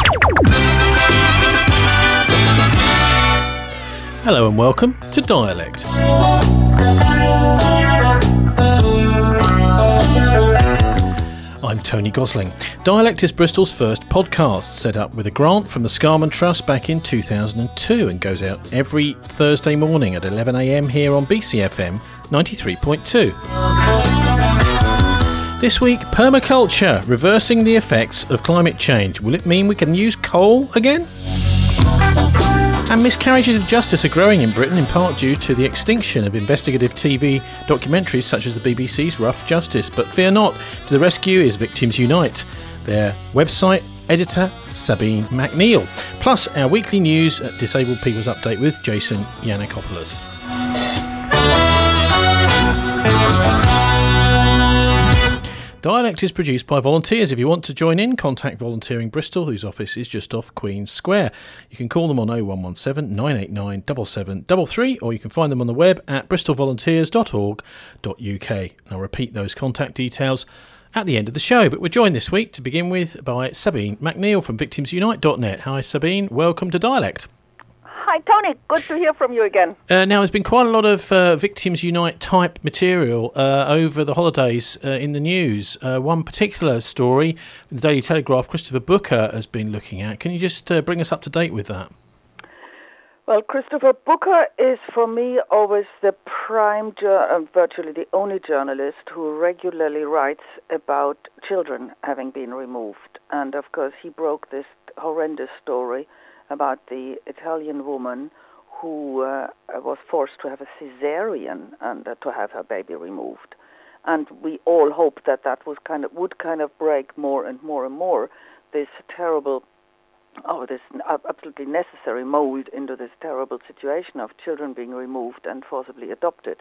Hello and welcome to Dialect. I'm Tony Gosling. Dialect is Bristol's first podcast, set up with a grant from the Scarman Trust back in 2002 and goes out every Thursday morning at 11 a.m. here on BCFM 93.2. This week, permaculture, reversing the effects of climate change. Will it mean we can use coal again? And miscarriages of justice are growing in Britain, in part due to the extinction of investigative TV documentaries such as the BBC's Rough Justice. But fear not, to the rescue is Victims Unite, their website editor Sabine McNeill. Plus our weekly news at Disabled People's Update with Jason Yiannakopoulos. Dialect is produced by volunteers. If you want to join in, contact Volunteering Bristol, whose office is just off Queen's Square. You can call them on 0117 989 7733, or you can find them on the web at bristolvolunteers.org.uk. And I'll repeat those contact details at the end of the show. But we're joined this week, to begin with, by Sabine McNeill from victimsunite.net. Hi Sabine, welcome to Dialect. Hi Tony, good to hear from you again. Now there's been quite a lot of Victims Unite type material over the holidays in the news. One particular story the Daily Telegraph, Christopher Booker has been looking at. Can you just bring us up to date with that? Well, Christopher Booker is for me always the virtually the only journalist who regularly writes about children having been removed. And of course he broke this horrendous story about the Italian woman who was forced to have a cesarean and to have her baby removed. And we all hope that would kind of break more and more and more this terrible, this absolutely necessary mold into this terrible situation of children being removed and forcibly adopted.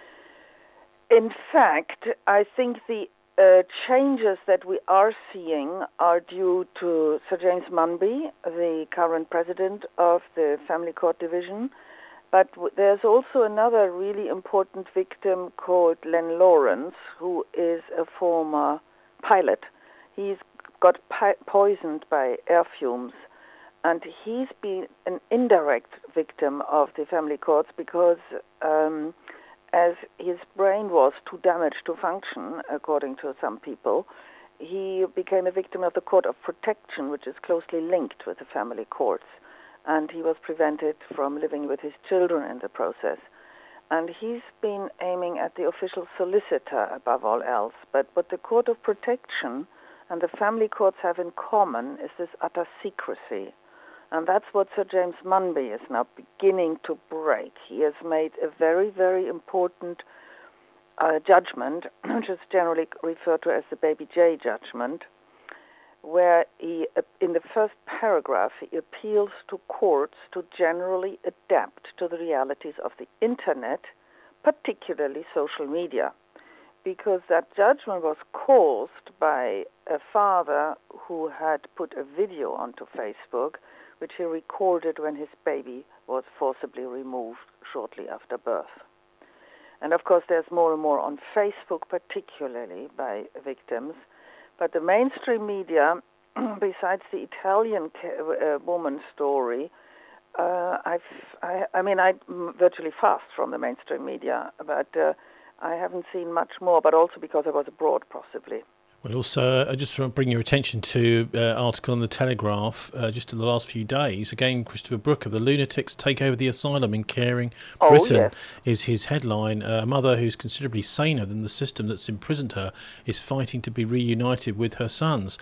In fact, I think the changes that we are seeing are due to Sir James Munby, the current president of the Family Court Division, but there's also another really important victim called Len Lawrence, who is a former pilot. He's got poisoned by air fumes, and he's been an indirect victim of the family courts because as his brain was too damaged to function, according to some people, he became a victim of the Court of Protection, which is closely linked with the family courts. And he was prevented from living with his children in the process. And he's been aiming at the official solicitor above all else. But what the Court of Protection and the family courts have in common is this utter secrecy. And that's what Sir James Munby is now beginning to break. He has made a very, very important judgment, which is generally referred to as the Baby J judgment, where he, in the first paragraph, he appeals to courts to generally adapt to the realities of the Internet, particularly social media, because that judgment was caused by a father who had put a video onto Facebook, which he recorded when his baby was forcibly removed shortly after birth. And of course there's more and more on Facebook, particularly by victims, but the mainstream media, besides the Italian woman story, I virtually fast from the mainstream media, but I haven't seen much more, but also because I was abroad possibly. Well, also, I just want to bring your attention to an article on the Telegraph just in the last few days. Again, Christopher Booker, "The Lunatics Take Over the Asylum in Caring Britain," yes, is his headline. A mother who's considerably saner than the system that's imprisoned her is fighting to be reunited with her sons.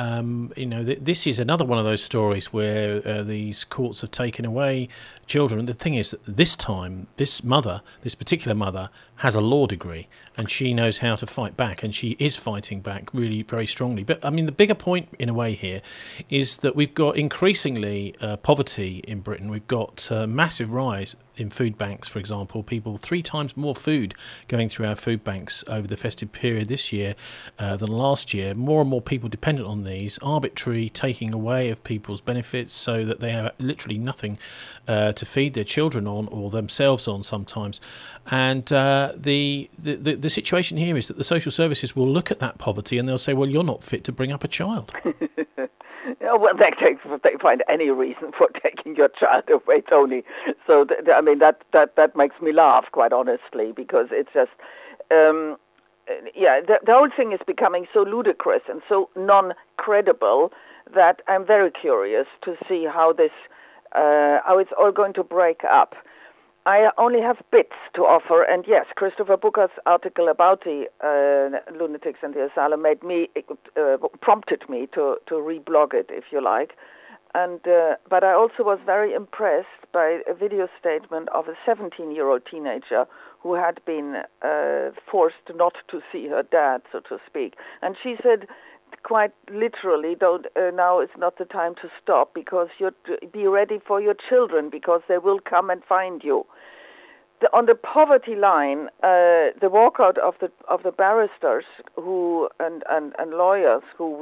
This is another one of those stories where these courts have taken away children. And the thing is that this time, this particular mother, has a law degree and she knows how to fight back, and she is fighting back really very strongly. But I mean, the bigger point in a way here is that we've got increasingly poverty in Britain. We've got a massive rise in food banks, for example, 3 times more food going through our food banks over the festive period this year than last year. More and more people dependent on these, arbitrary taking away of people's benefits so that they have literally nothing to feed their children on or themselves on sometimes. And the situation here is that the social services will look at that poverty and they'll say, well, you're not fit to bring up a child. Well, they find any reason for taking your child away, Tony. So, I mean, that makes me laugh, quite honestly, because it's just, the whole thing is becoming so ludicrous and so non-credible that I'm very curious to see how it's all going to break up. I only have bits to offer, and yes, Christopher Booker's article about the lunatics and the asylum prompted me to reblog it, if you like. And but I also was very impressed by a video statement of a 17-year-old teenager who had been forced not to see her dad, so to speak. And she said, quite literally, now is not the time to stop, because be ready for your children, because they will come and find you. On the poverty line, the walkout of the barristers and lawyers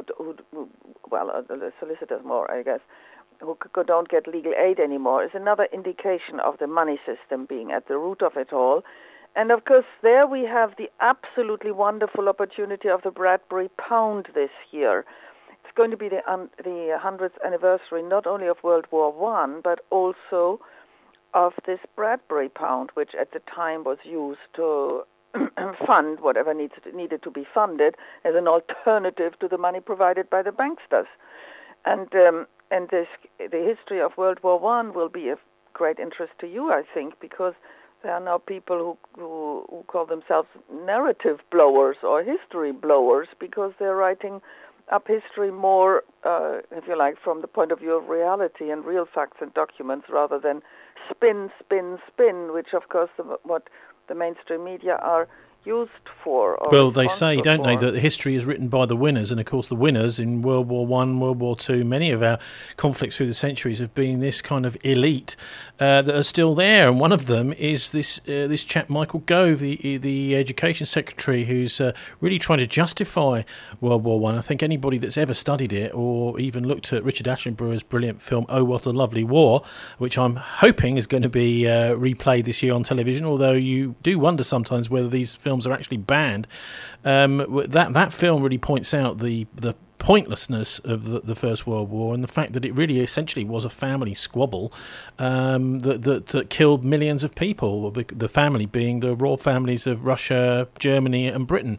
the solicitors more, I guess, who don't get legal aid anymore, is another indication of the money system being at the root of it all. And of course, there we have the absolutely wonderful opportunity of the Bradbury Pound this year. It's going to be the 100th anniversary not only of World War I, but also of this Bradbury Pound, which at the time was used to fund whatever needed to be funded as an alternative to the money provided by the banksters. And the history of World War I will be of great interest to you, I think, because there are now people who call themselves narrative blowers or history blowers, because they're writing up history more, if you like, from the point of view of reality and real facts and documents, rather than spin, which, of course, what the mainstream media are used for. Well, they say, don't they, that history is written by the winners, and of course the winners in World War I, World War II, many of our conflicts through the centuries have been this kind of elite that are still there, and one of them is this chap Michael Gove, the Education Secretary, who's really trying to justify World War I. I think anybody that's ever studied it or even looked at Richard Attenborough's brilliant film Oh, What a Lovely War, which I'm hoping is going to be replayed this year on television, although you do wonder sometimes whether these films are actually banned. That film really points out the pointlessness of the First World War, and the fact that it really essentially was a family squabble that killed millions of people, the family being the royal families of Russia, Germany and Britain.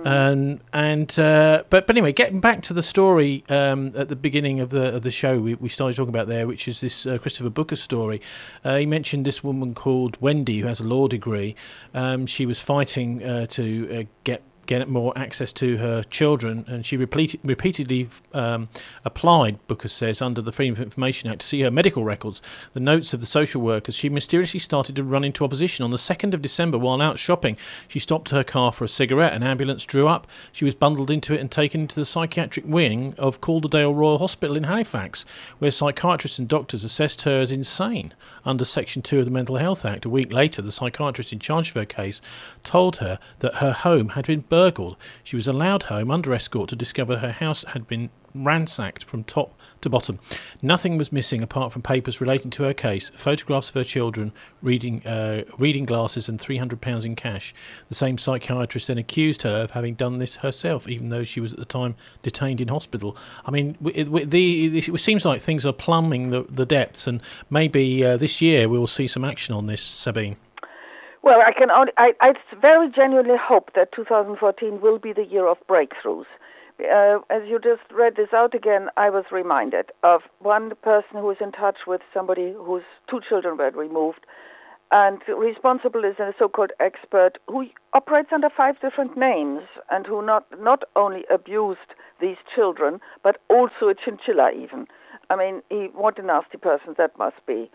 But anyway, getting back to the story at the beginning of the show we started talking about there, which is this Christopher Booker story. He mentioned this woman called Wendy who has a law degree. She was fighting to get more access to her children, and she repeatedly applied, Booker says, under the Freedom of Information Act to see her medical records, the notes of the social workers. She mysteriously started to run into opposition. On the 2nd of December, while out shopping, she stopped her car for a cigarette. An ambulance drew up. She was bundled into it and taken into the psychiatric wing of Calderdale Royal Hospital in Halifax, where psychiatrists and doctors assessed her as insane under Section 2 of the Mental Health Act. A week later, the psychiatrist in charge of her case told her that her home had been burgled. She was allowed home under escort to discover her house had been ransacked from top to bottom. Nothing was missing apart from papers relating to her case, photographs of her children, reading glasses and £300 in cash. The same psychiatrist then accused her of having done this herself, even though she was at the time detained in hospital. I mean, it seems like things are plumbing the depths, and maybe this year we will see some action on this, Sabine. Well, I very genuinely hope that 2014 will be the year of breakthroughs. As you just read this out again, I was reminded of one person who is in touch with somebody whose 2 children were removed, and responsible is a so-called expert who operates under 5 different names, and who not only abused these children, but also a chinchilla even. I mean, what a nasty person that must be.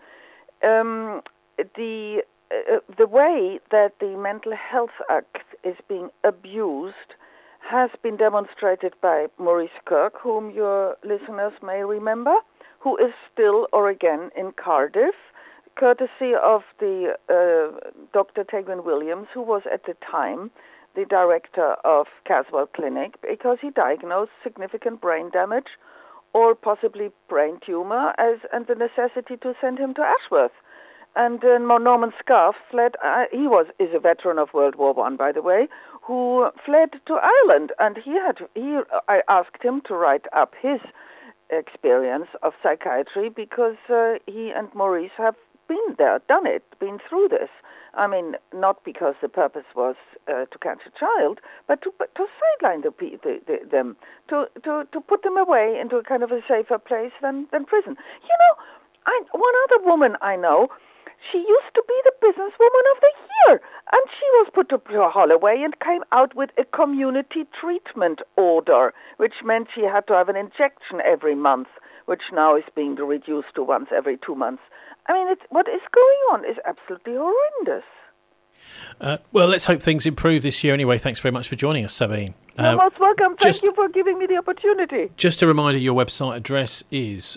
The way that the Mental Health Act is being abused has been demonstrated by Maurice Kirk, whom your listeners may remember, who is still or again in Cardiff, courtesy of the Dr. Tegwin Williams, who was at the time the director of Caswell Clinic, because he diagnosed significant brain damage or possibly brain tumor and the necessity to send him to Ashworth. And Norman Scarf fled. Is a veteran of World War I, by the way, who fled to Ireland, and I asked him to write up his experience of psychiatry because he and Maurice have been there, done it, been through this. I mean, not because the purpose was to catch a child, but to sideline them, to put them away into a kind of a safer place than prison. You know, one other woman I know, she used to be the businesswoman of the year, and she was put to Holloway and came out with a community treatment order, which meant she had to have an injection every month, which now is being reduced to once every 2 months. I mean, what is going on is absolutely horrendous. Well, let's hope things improve this year anyway. Thanks very much for joining us, Sabine. You're most welcome. Thank you for giving me the opportunity. Just a reminder, your website address is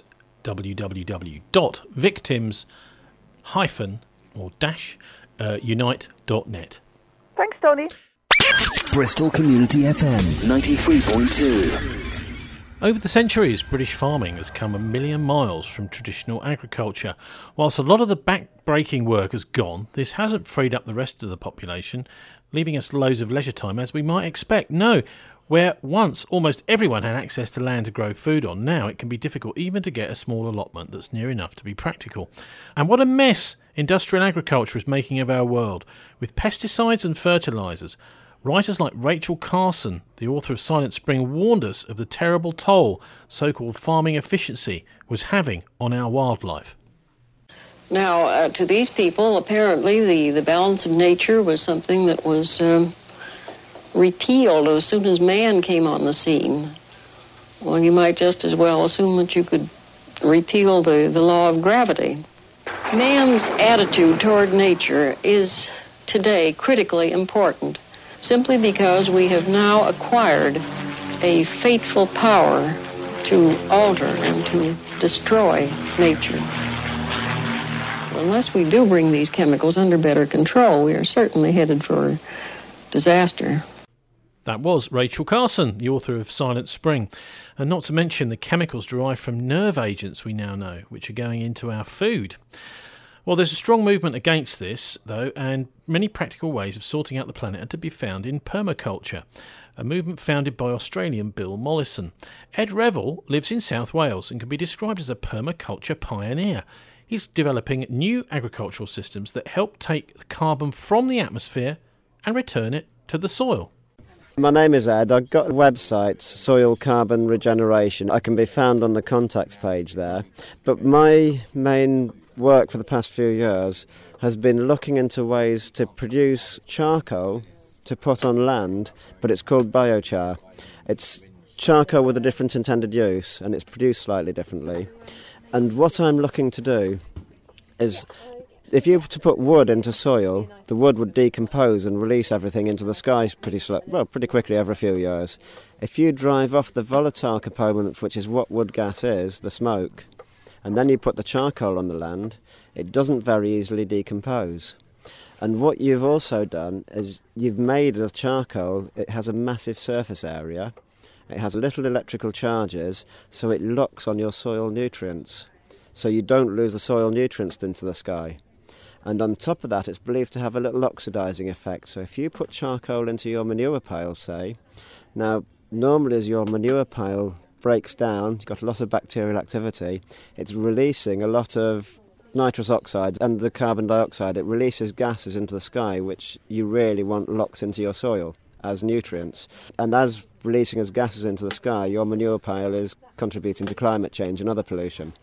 www.victims-unite.net. Thanks, Tony. Bristol Community FM 93.2. Over the centuries, British farming has come a million miles from traditional agriculture. Whilst a lot of the back-breaking work has gone, this hasn't freed up the rest of the population, leaving us loads of leisure time, as we might expect. No, where once almost everyone had access to land to grow food on, now it can be difficult even to get a small allotment that's near enough to be practical. And what a mess industrial agriculture is making of our world, with pesticides and fertilisers. Writers like Rachel Carson, the author of Silent Spring, warned us of the terrible toll so-called farming efficiency was having on our wildlife. Now, to these people, apparently the balance of nature was something that was repealed as soon as man came on the scene. Well, you might just as well assume that you could repeal the law of gravity. Man's attitude toward nature is today critically important, simply because we have now acquired a fateful power to alter and to destroy nature. Unless we do bring these chemicals under better control, we are certainly headed for disaster. That was Rachel Carson, the author of Silent Spring. And not to mention the chemicals derived from nerve agents we now know, which are going into our food. Well, there's a strong movement against this, though, and many practical ways of sorting out the planet are to be found in permaculture, a movement founded by Australian Bill Mollison. Ed Revel lives in South Wales and can be described as a permaculture pioneer. He's developing new agricultural systems that help take the carbon from the atmosphere and return it to the soil. My name is Ed. I've got a website, Soil Carbon Regeneration. I can be found on the contacts page there. But my main work for the past few years has been looking into ways to produce charcoal to put on land, but it's called biochar. It's charcoal with a different intended use, and it's produced slightly differently. And what I'm looking to do is, if you were to put wood into soil, the wood would decompose and release everything into the sky pretty quickly every few years. If you drive off the volatile component, which is what wood gas is, the smoke, and then you put the charcoal on the land, it doesn't very easily decompose. And what you've also done is you've made the charcoal, it has a massive surface area, it has little electrical charges, so it locks on your soil nutrients, so you don't lose the soil nutrients into the sky. And on top of that, it's believed to have a little oxidising effect. So if you put charcoal into your manure pile, say, now normally as your manure pile breaks down, you've got a lot of bacterial activity, it's releasing a lot of nitrous oxides and the carbon dioxide. It releases gases into the sky, which you really want locked into your soil as nutrients. And as releasing as gases into the sky, your manure pile is contributing to climate change and other pollution.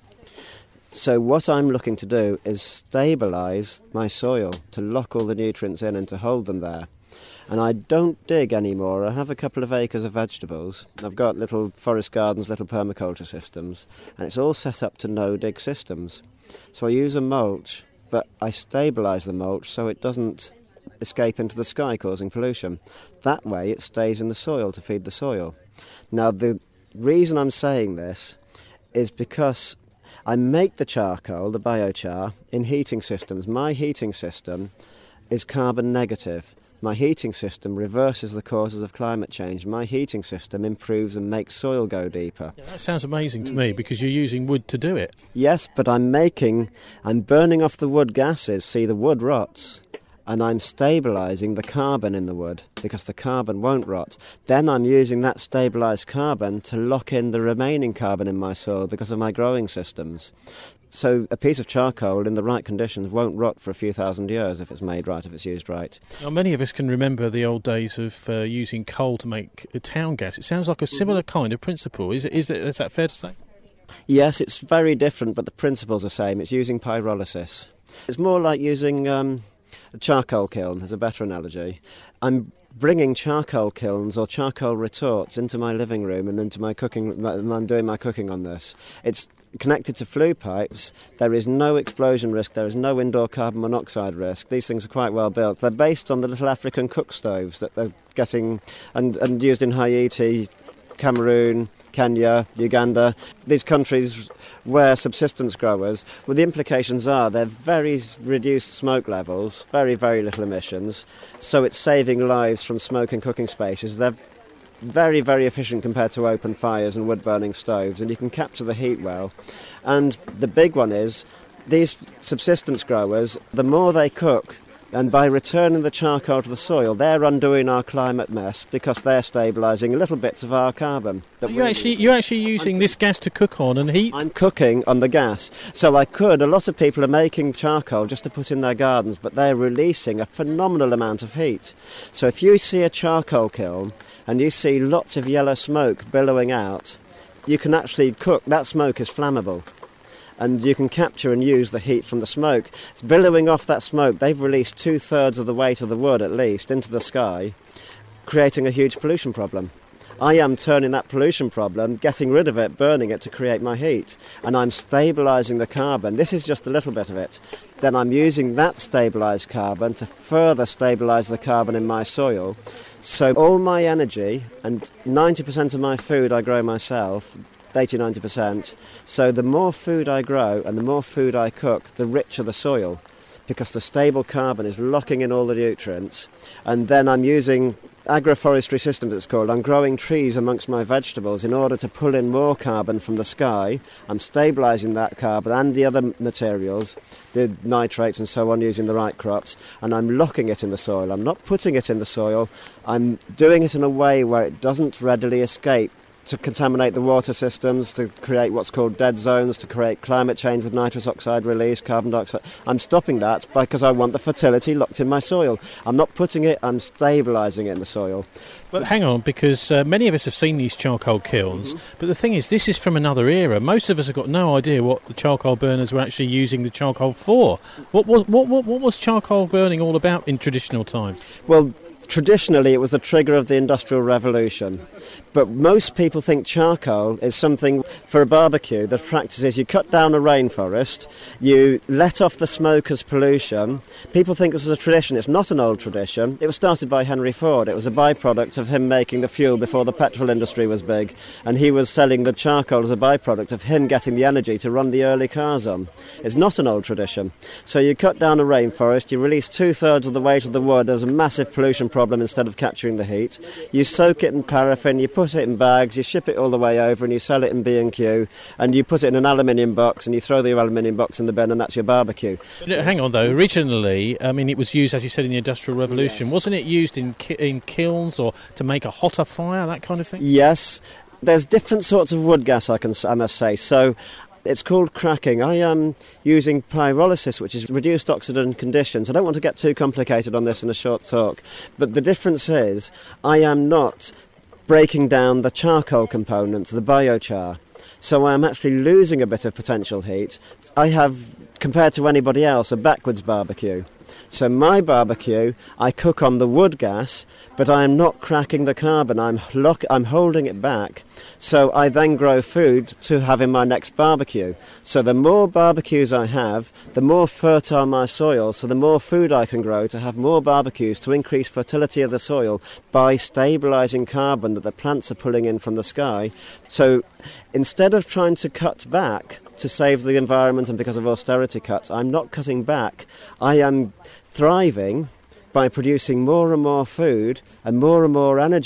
So what I'm looking to do is stabilise my soil, to lock all the nutrients in and to hold them there. And I don't dig anymore. I have a couple of acres of vegetables. I've got little forest gardens, little permaculture systems, and it's all set up to no-dig systems. So I use a mulch, but I stabilise the mulch so it doesn't escape into the sky causing pollution. That way it stays in the soil to feed the soil. Now the reason I'm saying this is because I make the charcoal, the biochar, in heating systems. My heating system is carbon negative. My heating system reverses the causes of climate change. My heating system improves and makes soil go deeper. Yeah, that sounds amazing to me, because you're using wood to do it. Yes, but I'm burning off the wood gases. See, the wood rots, and I'm stabilising the carbon in the wood because the carbon won't rot. Then I'm using that stabilised carbon to lock in the remaining carbon in my soil because of my growing systems. So a piece of charcoal in the right conditions won't rot for a few thousand years if it's made right, if it's used right. Now, many of us can remember the old days of using coal to make town gas. It sounds like a similar kind of principle. Is that fair to say? Yes, it's very different, but the principle's the same. It's using pyrolysis. It's more like using a charcoal kiln, as a better analogy. I'm bringing charcoal kilns or charcoal retorts into my living room and into my cooking. I'm doing my cooking on this. It's connected to flue pipes. There is no explosion risk. There is no indoor carbon monoxide risk. These things are quite well built. They're based on the little African cook stoves that they're getting and used in Haiti, Cameroon, Kenya, Uganda, these countries where subsistence growers, well, the implications are they're very reduced smoke levels, very, very little emissions, so it's saving lives from smoke in cooking spaces. They're very, very efficient compared to open fires and wood-burning stoves, and you can capture the heat well. And the big one is, these subsistence growers, the more they cook, and by returning the charcoal to the soil, they're undoing our climate mess because they're stabilising little bits of our carbon. So you're actually using this gas to cook on and heat? I'm cooking on the gas. So a lot of people are making charcoal just to put in their gardens, but they're releasing a phenomenal amount of heat. So if you see a charcoal kiln and you see lots of yellow smoke billowing out, you can actually cook. That smoke is flammable. And you can capture and use the heat from the smoke. It's billowing off that smoke. They've released 2/3 of the weight of the wood, at least, into the sky, creating a huge pollution problem. I am turning that pollution problem, getting rid of it, burning it to create my heat. And I'm stabilising the carbon. This is just a little bit of it. Then I'm using that stabilised carbon to further stabilise the carbon in my soil. So all my energy, and 90% of my food I grow myself, 80-90%. So the more food I grow and the more food I cook, the richer the soil, because the stable carbon is locking in all the nutrients. And then I'm using agroforestry systems, it's called. I'm growing trees amongst my vegetables in order to pull in more carbon from the sky. I'm stabilising that carbon and the other materials, the nitrates and so on, using the right crops, and I'm locking it in the soil. I'm not putting it in the soil. I'm doing it in a way where it doesn't readily escape to contaminate the water systems, to create what's called dead zones, to create climate change with nitrous oxide release, carbon dioxide. I'm stopping that because I want the fertility locked in my soil. I'm not putting it, I'm stabilising it in the soil. But hang on, because many of us have seen these charcoal kilns, but the thing is, this is from another era. Most of us have got no idea what the charcoal burners were actually using the charcoal for. What was charcoal burning all about in traditional times? Well, traditionally, it was the trigger of the Industrial Revolution. But most people think charcoal is something for a barbecue. The practice is you cut down a rainforest, you let off the smoke as pollution. People think this is a tradition. It's not an old tradition. It was started by Henry Ford. It was a byproduct of him making the fuel before the petrol industry was big. And he was selling the charcoal as a byproduct of him getting the energy to run the early cars on. It's not an old tradition. So you cut down a rainforest, you release 2/3 of the weight of the wood as a massive pollution problem instead of capturing the heat. You soak it in paraffin, you put it in bags, you ship it all the way over and you sell it in B&Q, and you put it in an aluminium box and you throw the aluminium box in the bin, and that's your barbecue. Hang on though, originally, I mean, it was used, as you said, in the Industrial Revolution. Yes. Wasn't it used in kilns or to make a hotter fire, that kind of thing? Yes. There's different sorts of wood gas, I must say. So it's called cracking. I am using pyrolysis, which is reduced oxidant conditions. I don't want to get too complicated on this in a short talk, but the difference is I am not breaking down the charcoal components, the biochar. So I'm actually losing a bit of potential heat. I have, compared to anybody else, a backwards barbecue. So my barbecue, I cook on the wood gas, but I am not cracking the carbon. I'm holding it back. So I then grow food to have in my next barbecue. So the more barbecues I have, the more fertile my soil, so the more food I can grow to have more barbecues to increase fertility of the soil by stabilising carbon that the plants are pulling in from the sky. So instead of trying to cut back to save the environment and because of austerity cuts, I'm not cutting back. I am thriving by producing more and more food and more energy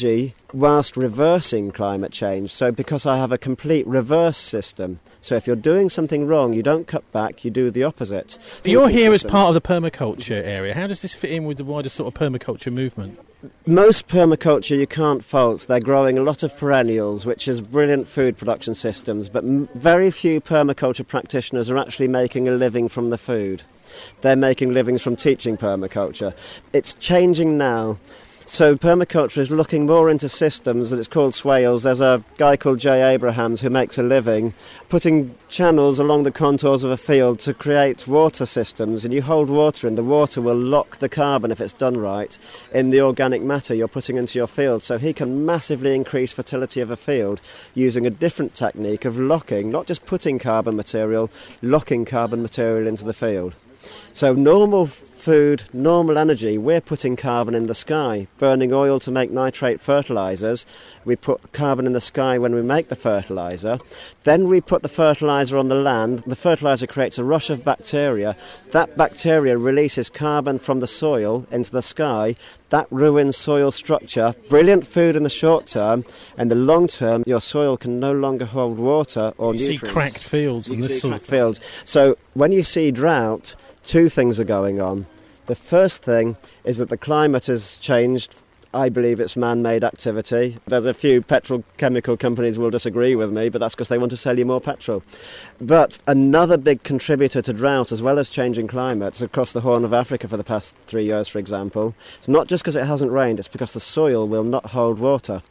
whilst reversing climate change. So because I have a complete reverse system. So if you're doing something wrong, you don't cut back, you do the opposite. You're here as part of the permaculture area. How does this fit in with the wider sort of permaculture movement? Most permaculture you can't fault. They're growing a lot of perennials, which is brilliant food production systems, but very few permaculture practitioners are actually making a living from the food. They're making livings from teaching permaculture. It's changing now. So permaculture is looking more into systems, and it's called swales. There's a guy called Jay Abrahams who makes a living putting channels along the contours of a field to create water systems, and you hold water in. The water will lock the carbon, if it's done right, in the organic matter you're putting into your field. So he can massively increase fertility of a field using a different technique of locking, not just putting carbon material, locking carbon material into the field. So normal food, normal energy, we're putting carbon in the sky, burning oil to make nitrate fertilisers. We put carbon in the sky when we make the fertiliser. Then we put the fertiliser on the land. The fertiliser creates a rush of bacteria. That bacteria releases carbon from the soil into the sky. That ruins soil structure. Brilliant food in the short term. In the long term, your soil can no longer hold water or nutrients. You see cracked fields and this sort of thing. Fields. So when you see drought, two things are going on. The first thing is that the climate has changed. I believe it's man-made activity. There's a few petrochemical companies will disagree with me, but that's because they want to sell you more petrol. But another big contributor to drought, as well as changing climates across the Horn of Africa for the past 3 years, for example, it's not just because it hasn't rained, it's because the soil will not hold water.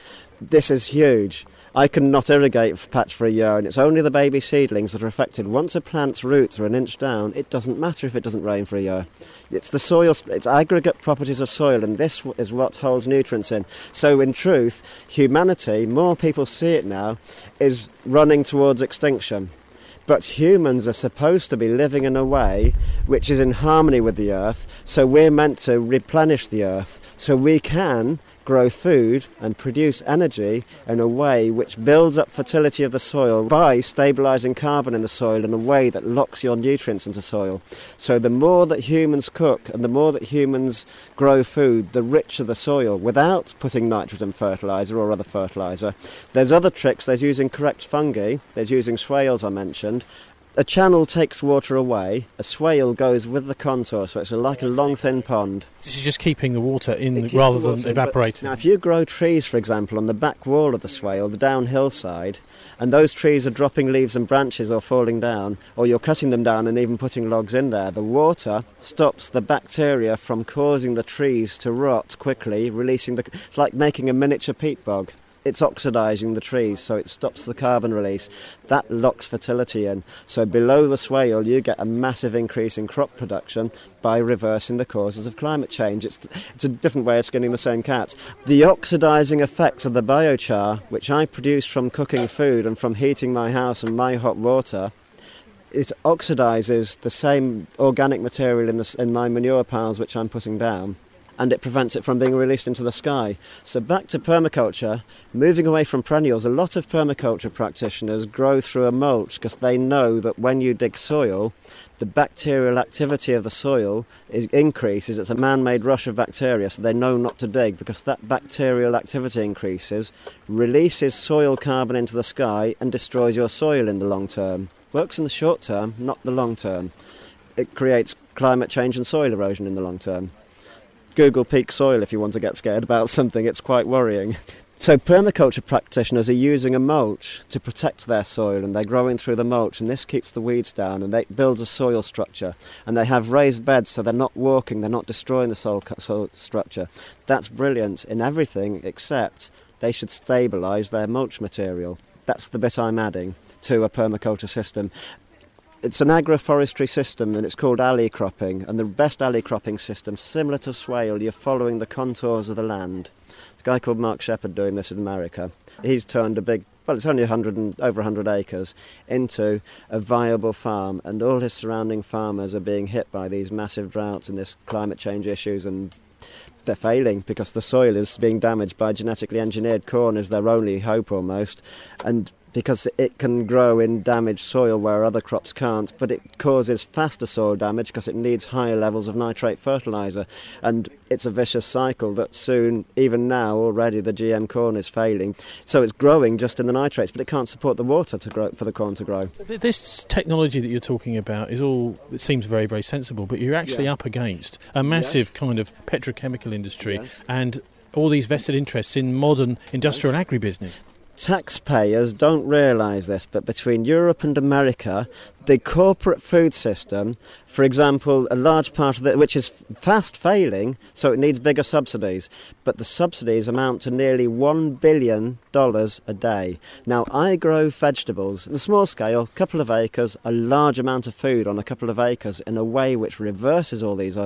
This is huge. I cannot irrigate a patch for a year, and it's only the baby seedlings that are affected. Once a plant's roots are an inch down, it doesn't matter if it doesn't rain for a year. It's the soil, it's aggregate properties of soil, and this is what holds nutrients in. So in truth, humanity, more people see it now, is running towards extinction. But humans are supposed to be living in a way which is in harmony with the earth, so we're meant to replenish the earth, so we can grow food and produce energy in a way which builds up fertility of the soil by stabilising carbon in the soil in a way that locks your nutrients into soil. So the more that humans cook and the more that humans grow food, the richer the soil without putting nitrogen fertiliser or other fertiliser. There's other tricks. There's using correct fungi. There's using swales I mentioned. A channel takes water away, a swale goes with the contour, so it's like a long thin pond. This is just keeping the water in rather than evaporating. Now if you grow trees, for example, on the back wall of the swale, the downhill side, and those trees are dropping leaves and branches or falling down, or you're cutting them down and even putting logs in there, the water stops the bacteria from causing the trees to rot quickly, releasing it's like making a miniature peat bog. It's oxidising the trees, so it stops the carbon release. That locks fertility in. So below the swale, you get a massive increase in crop production by reversing the causes of climate change. It's a different way of skinning the same cat. The oxidising effect of the biochar, which I produce from cooking food and from heating my house and my hot water, it oxidises the same organic material in my manure piles which I'm putting down, and it prevents it from being released into the sky. So back to permaculture, moving away from perennials, a lot of permaculture practitioners grow through a mulch because they know that when you dig soil, the bacterial activity of the soil increases. It's a man-made rush of bacteria, so they know not to dig because that bacterial activity increases, releases soil carbon into the sky and destroys your soil in the long term. Works in the short term, not the long term. It creates climate change and soil erosion in the long term. Google peak soil if you want to get scared about something. It's quite worrying. So permaculture practitioners are using a mulch to protect their soil, and they're growing through the mulch, and this keeps the weeds down and it builds a soil structure. And they have raised beds so they're not walking, they're not destroying the soil structure. That's brilliant in everything except they should stabilise their mulch material. That's the bit I'm adding to a permaculture system. It's an agroforestry system, and it's called alley cropping, and the best alley cropping system, similar to swale, you're following the contours of the land. There's a guy called Mark Shepard doing this in America. He's turned it's only over 100 acres, into a viable farm, and all his surrounding farmers are being hit by these massive droughts and this climate change issues, and they're failing because the soil is being damaged by genetically engineered corn is their only hope almost. And because it can grow in damaged soil where other crops can't, but it causes faster soil damage because it needs higher levels of nitrate fertiliser. And it's a vicious cycle that soon, even now, already the GM corn is failing. So it's growing just in the nitrates, but it can't support the water to grow for the corn to grow. This technology that you're talking about it seems very, very sensible, but you're actually up against a massive kind of petrochemical industry and all these vested interests in modern industrial and agribusiness. Taxpayers don't realise this, but between Europe and America, the corporate food system, for example, a large part of it, which is fast failing, so it needs bigger subsidies, but the subsidies amount to nearly $1 billion a day. Now, I grow vegetables, on a small scale, a couple of acres, a large amount of food on a couple of acres in a way which reverses all these.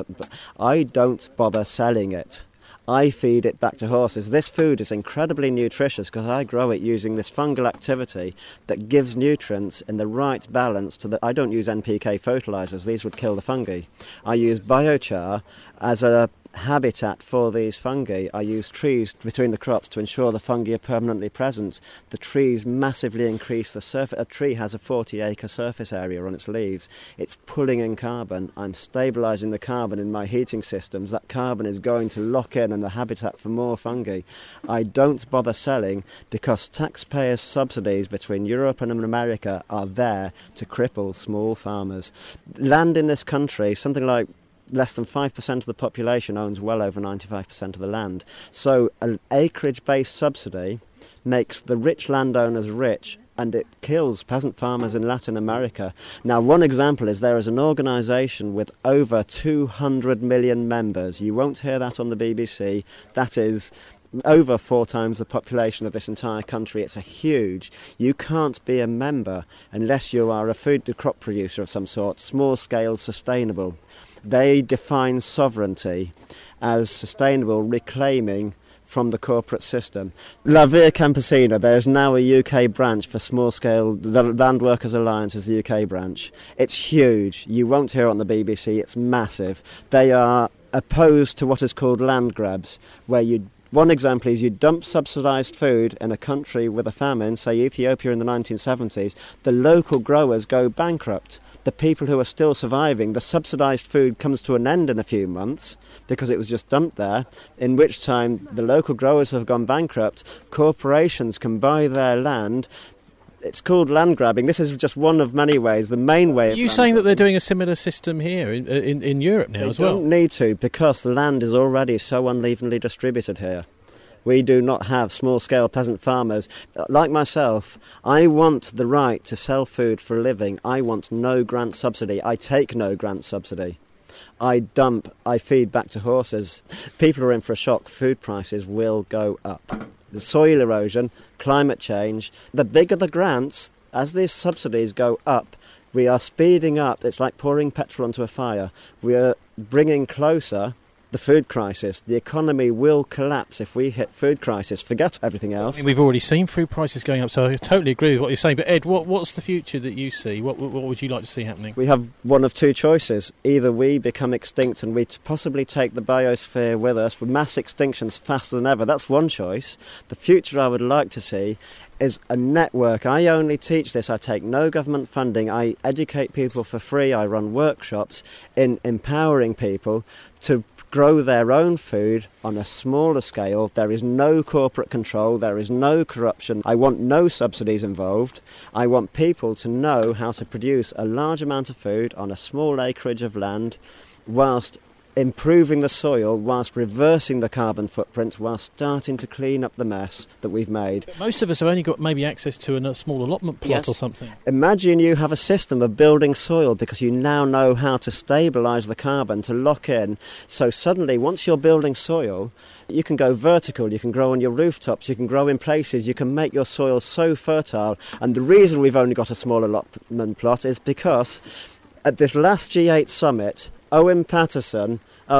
I don't bother selling it. I feed it back to horses. This food is incredibly nutritious because I grow it using this fungal activity that gives nutrients in the right balance I don't use NPK fertilisers, these would kill the fungi. I use biochar as a habitat for these fungi. I use trees between the crops to ensure the fungi are permanently present. The trees massively increase the surface. A tree has a 40-acre surface area on its leaves. It's pulling in carbon. I'm stabilising the carbon in my heating systems. That carbon is going to lock in and the habitat for more fungi. I don't bother selling because taxpayers' subsidies between Europe and America are there to cripple small farmers. Land in this country, something like less than 5% of the population owns well over 95% of the land. So an acreage-based subsidy makes the rich landowners rich and it kills peasant farmers in Latin America. Now, one example is there is an organisation with over 200 million members. You won't hear that on the BBC. That is over 4 times the population of this entire country. It's a huge. You can't be a member unless you are a food crop producer of some sort, small-scale, sustainable. They define sovereignty as sustainable, reclaiming from the corporate system. La Via Campesina, there's now a UK branch for small-scale. The Land Workers Alliance is the UK branch. It's huge. You won't hear it on the BBC. It's massive. They are opposed to what is called land grabs, where one example is you dump subsidised food in a country with a famine, say Ethiopia in the 1970s, the local growers go bankrupt. The people who are still surviving, the subsidised food comes to an end in a few months because it was just dumped there, in which time the local growers have gone bankrupt, corporations can buy their land. It's called land grabbing. This is just one of many ways. The main way. Are you saying that they're doing a similar system here in Europe now as well? They don't need to, because the land is already so unevenly distributed here. We do not have small-scale peasant farmers. Like myself, I want the right to sell food for a living. I want no grant subsidy. I take no grant subsidy. I feed back to horses. People are in for a shock. Food prices will go up. The soil erosion, climate change, the bigger the grants, as these subsidies go up, we are speeding up. It's like pouring petrol onto a fire. We are bringing closer the food crisis. The economy will collapse if we hit food crisis. Forget everything else. I mean, we've already seen food prices going up, so I totally agree with what you're saying. But Ed, what's the future that you see? What would you like to see happening? We have one of two choices. Either we become extinct and we possibly take the biosphere with us for mass extinctions faster than ever. That's one choice. The future I would like to see is a network. I only teach this. I take no government funding. I educate people for free. I run workshops in empowering people to grow their own food on a smaller scale. There is no corporate control. There is no corruption. I want no subsidies involved. I want people to know how to produce a large amount of food on a small acreage of land whilst improving the soil, whilst reversing the carbon footprint, whilst starting to clean up the mess that we've made. But most of us have only got maybe access to a small allotment plot or something. Imagine you have a system of building soil because you now know how to stabilise the carbon, to lock in. So suddenly, once you're building soil, you can go vertical, you can grow on your rooftops, you can grow in places, you can make your soil so fertile. And the reason we've only got a small allotment plot is because at this last G8 summit, Owen Paterson,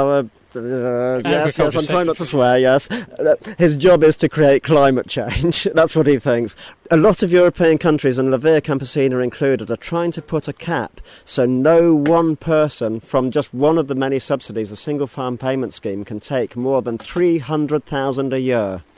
yes, I'm trying not to swear, yes. His job is to create climate change. That's what he thinks. A lot of European countries, and La Via Campesina included, are trying to put a cap so no one person from just one of the many subsidies, a single farm payment scheme, can take more than $300,000 a year.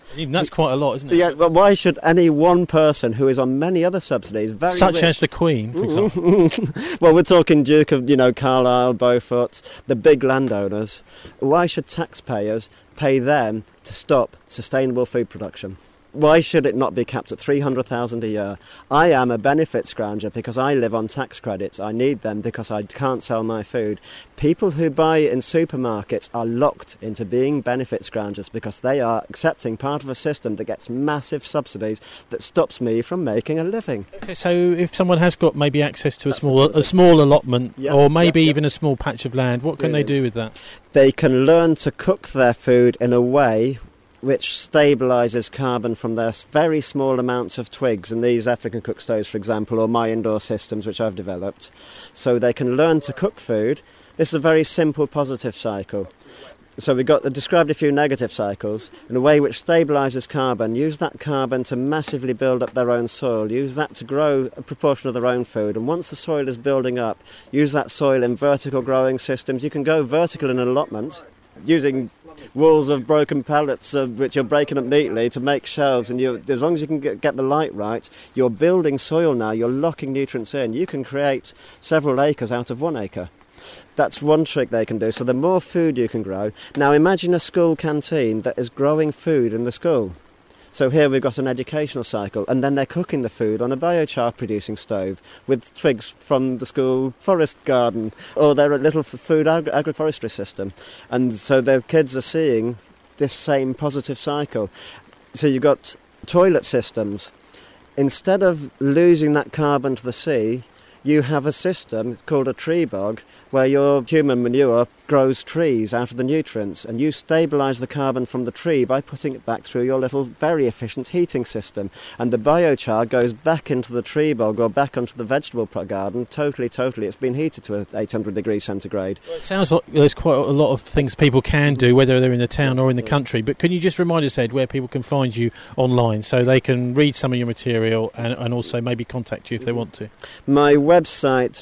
Even that's quite a lot, isn't it? Yeah, but why should any one person who is on many other subsidies, such rich, as the Queen, for example? well, we're talking Duke of, Carlisle, Beaufort, the big landowners. Why should taxpayers pay them to stop sustainable food production? Why should it not be capped at $300,000 a year? I am a benefit scrounger because I live on tax credits. I need them because I can't sell my food. People who buy in supermarkets are locked into being benefit scroungers because they are accepting part of a system that gets massive subsidies that stops me from making a living. Okay, so if someone has got maybe access to a small allotment, or maybe even a small patch of land, what can they do with that? They can learn to cook their food in a way which stabilises carbon from their very small amounts of twigs in these African cook stoves, for example, or my indoor systems which I've developed. So they can learn to cook food. This is a very simple positive cycle. So we've described a few negative cycles in a way which stabilises carbon, use that carbon to massively build up their own soil, use that to grow a proportion of their own food, and once the soil is building up, use that soil in vertical growing systems. You can go vertical in an allotment using walls of broken pallets which you're breaking up neatly to make shelves, and as long as you can get the light right, you're building soil now, you're locking nutrients in. You can create several acres out of 1 acre. That's one trick they can do. So the more food you can grow. Now imagine a school canteen that is growing food in the school. So here we've got an educational cycle, and then they're cooking the food on a biochar producing stove with twigs from the school forest garden or their little food agroforestry system. And so their kids are seeing this same positive cycle. So you've got toilet systems. Instead of losing that carbon to the sea, you have a system called a tree bog where your human manure grows trees out of the nutrients, and you stabilise the carbon from the tree by putting it back through your little very efficient heating system, and the biochar goes back into the tree bog or back onto the vegetable garden totally. It's been heated to 800 degrees centigrade. Well, it sounds like there's quite a lot of things people can do, whether they're in the town or in the country, but can you just remind us, Ed, where people can find you online so they can read some of your material and also maybe contact you if they want to? My website,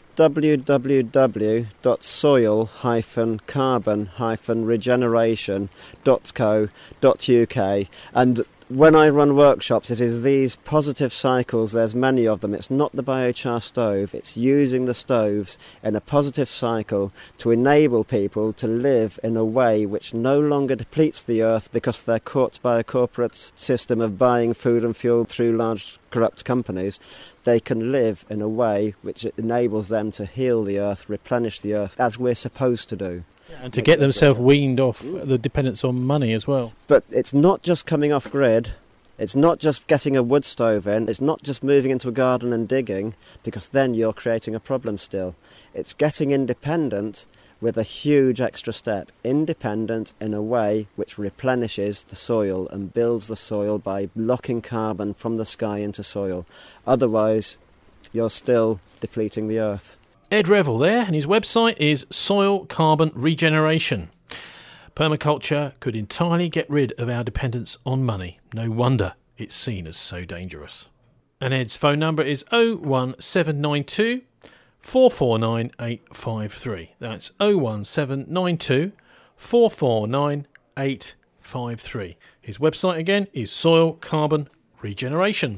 www.soil-carbon-regeneration.co.uk, and when I run workshops, it is these positive cycles. There's many of them. It's not the biochar stove, it's using the stoves in a positive cycle to enable people to live in a way which no longer depletes the earth because they're caught by a corporate system of buying food and fuel through large corrupt companies. They can live in a way which enables them to heal the earth, replenish the earth, as we're supposed to do. And to get themselves weaned off the dependence on money as well. But it's not just coming off grid, it's not just getting a wood stove in, it's not just moving into a garden and digging, because then you're creating a problem still. It's getting independent with a huge extra step. Independent in a way which replenishes the soil and builds the soil by locking carbon from the sky into soil. Otherwise, you're still depleting the earth. Ed Revel there, and his website is Soil Carbon Regeneration. Permaculture could entirely get rid of our dependence on money. No wonder it's seen as so dangerous. And Ed's phone number is 01792 449 853. That's 01792 449 853. His website again is Soil Carbon Regeneration.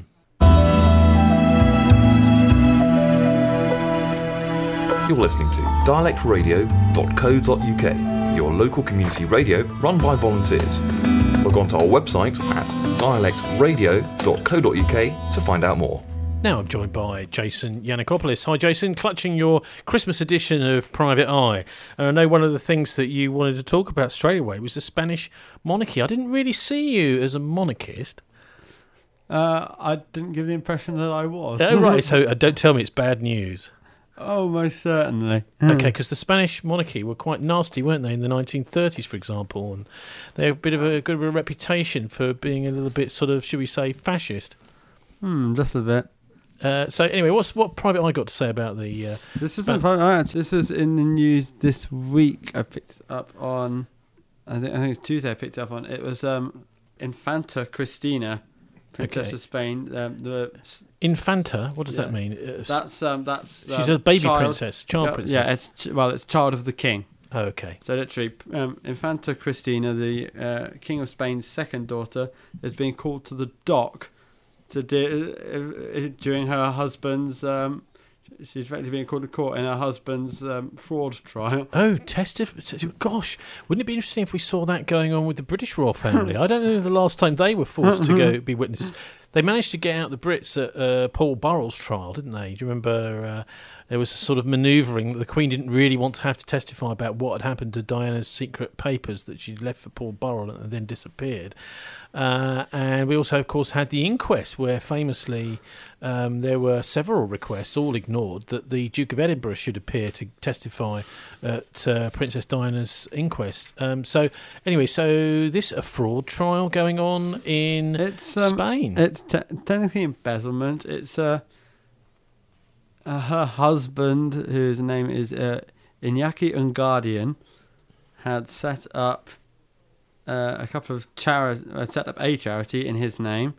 You're listening to dialectradio.co.uk, your local community radio run by volunteers. Log on to our website at dialectradio.co.uk to find out more. Now I'm joined by Jason Yiannakopoulos. Hi Jason, clutching your Christmas edition of Private Eye. And I know one of the things that you wanted to talk about straight away was the Spanish monarchy. I didn't really see you as a monarchist. I didn't give the impression that I was. Oh right, so don't tell me it's bad news. Oh, most certainly. Okay, because the Spanish monarchy were quite nasty, weren't they, in the 1930s, for example, and they have a good reputation for being a little bit sort of, should we say, fascist. Just a bit. So anyway, what Private Eye got to say about the? This isn't Private Eye. This is in the news this week. I picked up on. I think it's Tuesday. I picked up on. It was Infanta Cristina, Princess of Spain. The Infanta. What does that mean? That's she's a baby child, princess, child princess. Yeah, it's child of the king. Oh, okay. So literally, Infanta Cristina, the King of Spain's second daughter, is being called to the dock during her husband's. She's effectively being called to court in her husband's fraud trial. Oh, gosh, wouldn't it be interesting if we saw that going on with the British royal family? I don't know the last time they were forced to go be witnesses. They managed to get out the Brits at Paul Burrell's trial, didn't they? Do you remember there was a sort of manoeuvring that the Queen didn't really want to have to testify about what had happened to Diana's secret papers that she'd left for Paul Burrell and then disappeared. And we also, of course, had the inquest where famously there were several requests, all ignored, that the Duke of Edinburgh should appear to testify at Princess Diana's inquest. So this a fraud trial going on in Spain. It's technically embezzlement. It's her husband, whose name is Iñaki Ungarian, had set up a charity in his name,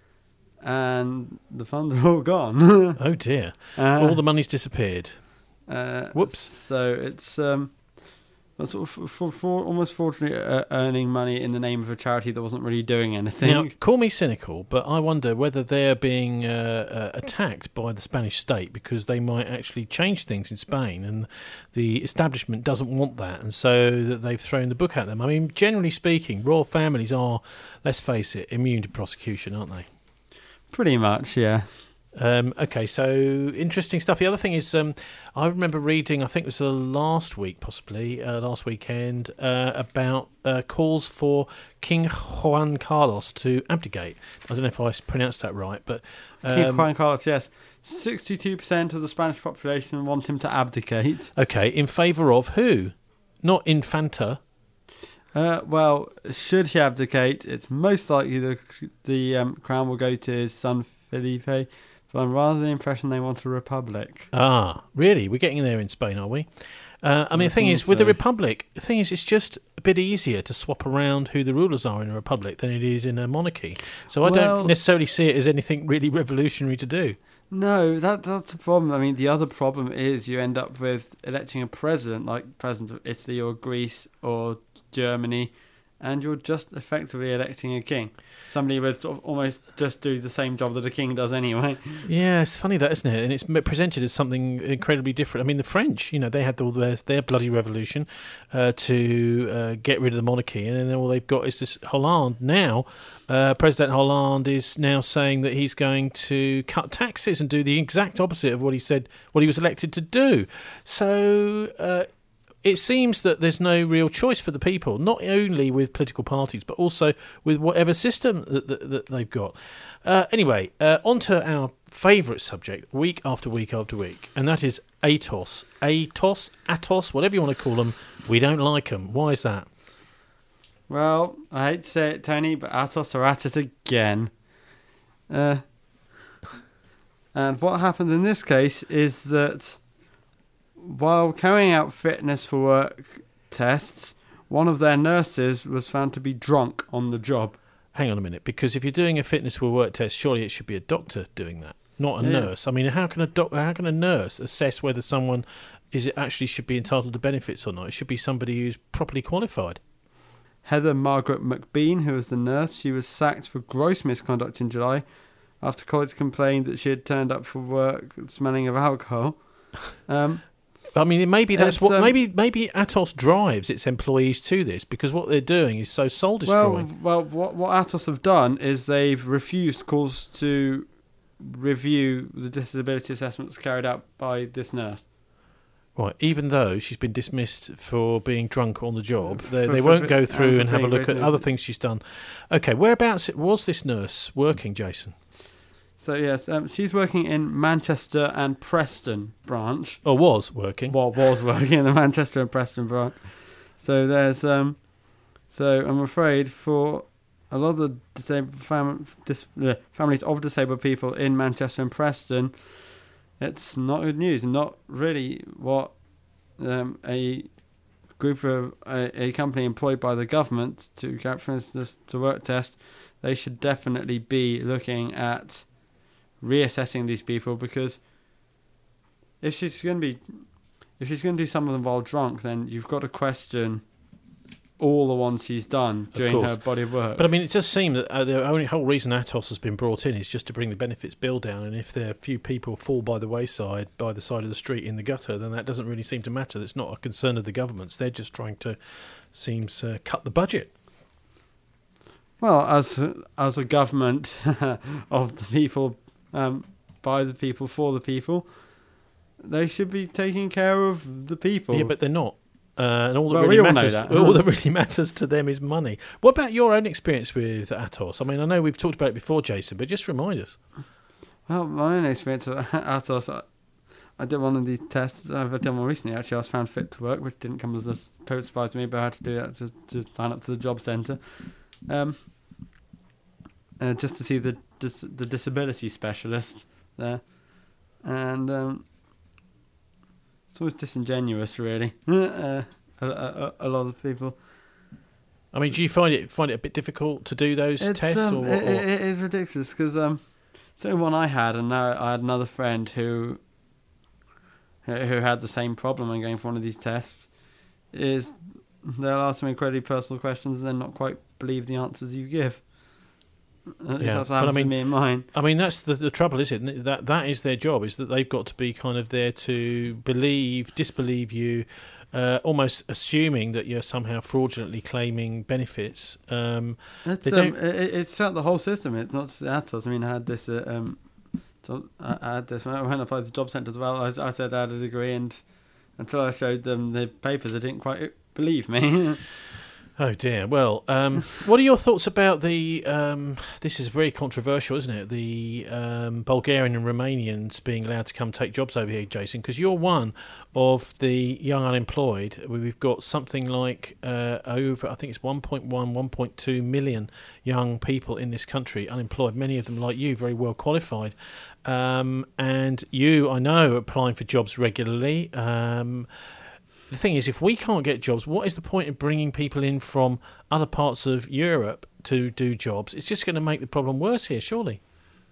and the funds are all gone. Oh dear! All the money's disappeared. Whoops! So it's sort of for almost fortunately earning money in the name of a charity that wasn't really doing anything. Now, call me cynical, but I wonder whether they're being attacked by the Spanish state because they might actually change things in Spain, and the establishment doesn't want that, and so that they've thrown the book at them. I mean, generally speaking, royal families are, let's face it, immune to prosecution, aren't they? Pretty much, yeah. Okay, so interesting stuff. The other thing is, I remember reading, I think it was last weekend, about calls for King Juan Carlos to abdicate. I don't know if I pronounced that right, but King Juan Carlos, yes, 62% of the Spanish population want him to abdicate. Okay, in favour of who? Not Infanta. Well, should he abdicate, it's most likely the crown will go to his son Felipe. But I'm rather the impression they want a republic. Ah, really? We're getting there in Spain, are we? I mean, the thing is, with the republic, it's just a bit easier to swap around who the rulers are in a republic than it is in a monarchy. So I don't necessarily see it as anything really revolutionary to do. No, that's the problem. I mean, the other problem is you end up with electing a president, like president of Italy or Greece or Germany, and you're just effectively electing a king. Somebody with sort of almost just do the same job that a king does anyway. Yeah, it's funny that, isn't it? And it's presented as something incredibly different. I mean, the French, they had all their bloody revolution to get rid of the monarchy, and then all they've got is this Hollande now. President Hollande is now saying that he's going to cut taxes and do the exact opposite of what he was elected to do. So it seems that there's no real choice for the people, not only with political parties, but also with whatever system that they've got. Anyway, on to our favourite subject, week after week after week, and that is ATOS. ATOS, whatever you want to call them, we don't like them. Why is that? Well, I hate to say it, Tony, but ATOS are at it again. And what happened in this case is that while carrying out fitness for work tests, one of their nurses was found to be drunk on the job. Hang on a minute, because if you're doing a fitness for work test, surely it should be a doctor doing that, not a nurse. I mean, how can a nurse assess whether someone actually should be entitled to benefits or not? It should be somebody who's properly qualified. Heather Margaret McBean, who was the nurse, she was sacked for gross misconduct in July after colleagues complained that she had turned up for work smelling of alcohol. I mean, maybe that's maybe Atos drives its employees to this, because what they're doing is so soul destroying. Well, what Atos have done is they've refused calls to review the disability assessments carried out by this nurse. Right, even though she's been dismissed for being drunk on the job, they won't go through and have a look at other things she's done. Okay, whereabouts was this nurse working, Jason? So yes, she's working in Manchester and Preston branch. Or was working. Well, was working in the Manchester and Preston branch. So there's, so I'm afraid for a lot of the disabled families of disabled people in Manchester and Preston, it's not good news, and not really what a group of a company employed by the government to carry out this to work test. They should definitely be looking at reassessing these people, because if she's if she's going to do some of them while drunk, then you've got to question all the ones she's done during her body of work. But I mean, it does seem that the only whole reason Atos has been brought in is just to bring the benefits bill down, and if there are few people fall by the wayside, by the side of the street in the gutter, then that doesn't really seem to matter. It's not a concern of the governments. They're just trying to, cut the budget. Well, as a government of the people, by the people, for the people, they should be taking care of the people. Yeah, but they're not. And all that really matters to them is money. What about your own experience with Atos? I mean, I know we've talked about it before, Jason, but just remind us. Well, my own experience with Atos, I did one of these tests. I've done one recently, actually. I was found fit to work, which didn't come as a total surprise to me, but I had to do that to sign up to the job centre. Just to see the disability specialist there. And it's always disingenuous, really. A lot of people. I mean, do you find it a bit difficult to do those tests? It is ridiculous because so one I had, and now I had another friend who had the same problem and going for one of these tests. Is they'll ask some incredibly personal questions and then not quite believe the answers you give. That's what happened to me and mine. I mean, that's the trouble, isn't it? That is their job, is that they've got to be kind of there to disbelieve you, almost assuming that you're somehow fraudulently claiming benefits. It's throughout the whole system. It's not just Atos. I mean, I had this. I had this when I applied to job centre as well. I said I had a degree, and until I showed them the papers, they didn't quite believe me. Oh dear. Well, what are your thoughts about the? This is very controversial, isn't it? The Bulgarian and Romanians being allowed to come take jobs over here, Jason, because you're one of the young unemployed. We've got something like over, I think it's 1.2 million young people in this country unemployed. Many of them, like you, very well qualified, and you, I know, are applying for jobs regularly. The thing is, if we can't get jobs, what is the point of bringing people in from other parts of Europe to do jobs? It's just going to make the problem worse here, surely.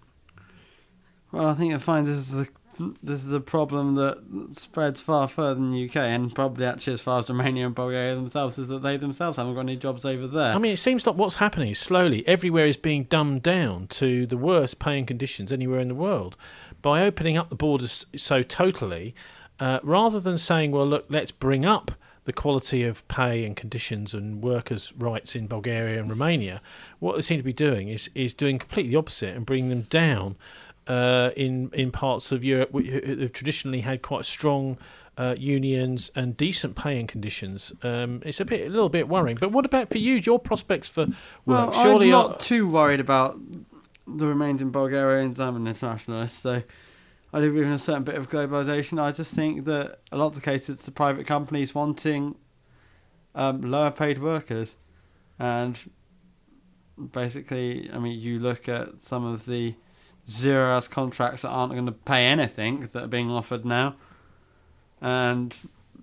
Well, I think I find this is a problem that spreads far further than the UK, and probably actually as far as Romania and Bulgaria themselves, is that they themselves haven't got any jobs over there. I mean, it seems like what's happening is slowly everywhere is being dumbed down to the worst paying conditions anywhere in the world by opening up the borders so totally. Rather than saying, well, look, let's bring up the quality of pay and conditions and workers' rights in Bulgaria and Romania, what they seem to be doing is doing completely the opposite and bringing them down in parts of Europe which have traditionally had quite strong unions and decent pay and conditions. It's a little bit worrying. But what about for you, your prospects for work? Well, surely I'm not too worried about the Romanians and Bulgarians. I'm an internationalist, so I do believe in a certain bit of globalisation. I just think that a lot of the cases it's the private companies wanting lower paid workers. And basically, I mean, you look at some of the 0 hours contracts that aren't going to pay anything that are being offered now. And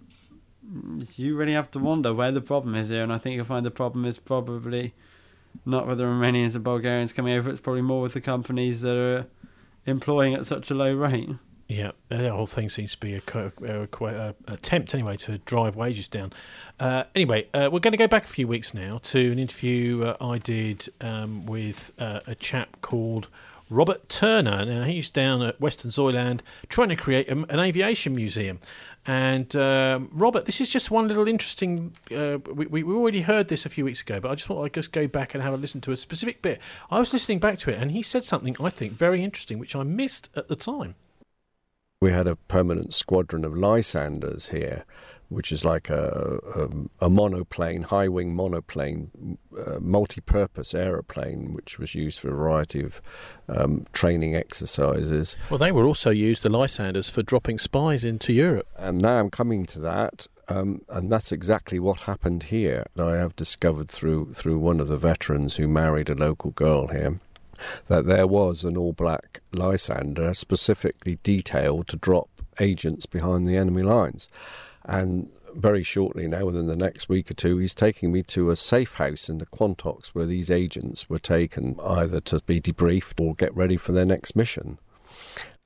you really have to wonder where the problem is here. And I think you'll find the problem is probably not with the Romanians and Bulgarians coming over. It's probably more with the companies that are employing at such a low rate. Yeah, the whole thing seems to be a attempt anyway to drive wages down. Anyway, we're going to go back a few weeks now to an interview I did with a chap called Robert Turner. Now, he's down at Western Zoyland trying to create an aviation museum. And Robert, this is just one little interesting... we already heard this a few weeks ago, but I just thought I'd just go back and have a listen to a specific bit. I was listening back to it, and he said something, I think, very interesting, which I missed at the time. We had a permanent squadron of Lysanders here, which is like a monoplane, high-wing monoplane, multi-purpose aeroplane, which was used for a variety of training exercises. Well, they were also used, the Lysanders, for dropping spies into Europe. And now I'm coming to that, and that's exactly what happened here. I have discovered through one of the veterans who married a local girl here, that there was an all-black Lysander specifically detailed to drop agents behind the enemy lines. And very shortly now, within the next week or two, he's taking me to a safe house in the Quantox where these agents were taken either to be debriefed or get ready for their next mission.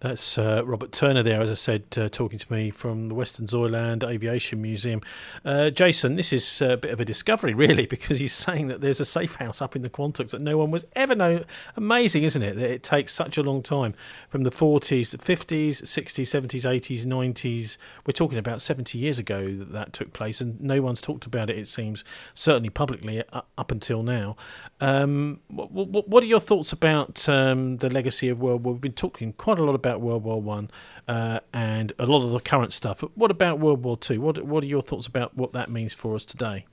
That's Robert Turner there, as I said, talking to me from the Western Zoyland Aviation Museum. Jason, this is a bit of a discovery, really, because he's saying that there's a safe house up in the Quantocks that no one was ever known. Amazing, isn't it, that it takes such a long time from the 40s, 50s, 60s, 70s, 80s, 90s. We're talking about 70 years ago that took place, and no one's talked about it, it seems, certainly publicly up until now. What are your thoughts about the legacy of World War? We've been talking quite a lot about World War One and a lot of the current stuff. What about World War Two? What are your thoughts about what that means for us today?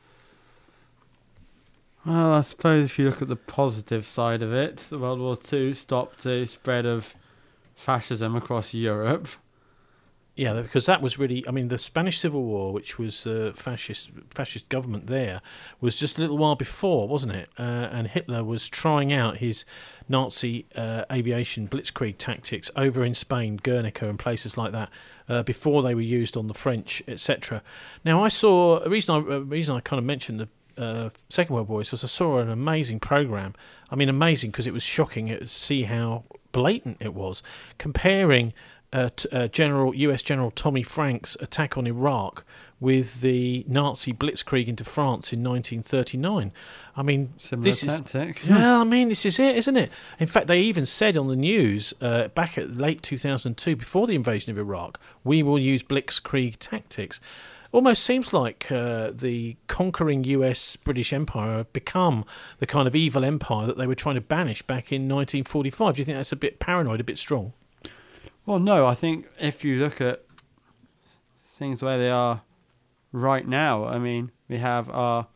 Well, I suppose if you look at the positive side of it, the World War II stopped the spread of fascism across Europe. Yeah, because that was really, I mean, the Spanish Civil War, which was the fascist government there, was just a little while before, wasn't it? And Hitler was trying out his Nazi aviation blitzkrieg tactics over in Spain, Guernica and places like that, before they were used on the French, etc. Now, I saw, the reason I kind of mentioned the Second World War is because I saw an amazing programme. I mean, amazing because it was shocking to see how blatant it was, comparing US General Tommy Franks' attack on Iraq with the Nazi blitzkrieg into France in 1939. I mean, similar tactic. Yeah, I mean, this is it, isn't it? In fact, they even said on the news back at late 2002, before the invasion of Iraq, we will use blitzkrieg tactics. Almost seems like the conquering US-British Empire have become the kind of evil empire that they were trying to banish back in 1945. Do you think that's a bit paranoid, a bit strong? Well, no, I think if you look at things where they are right now, I mean, we have our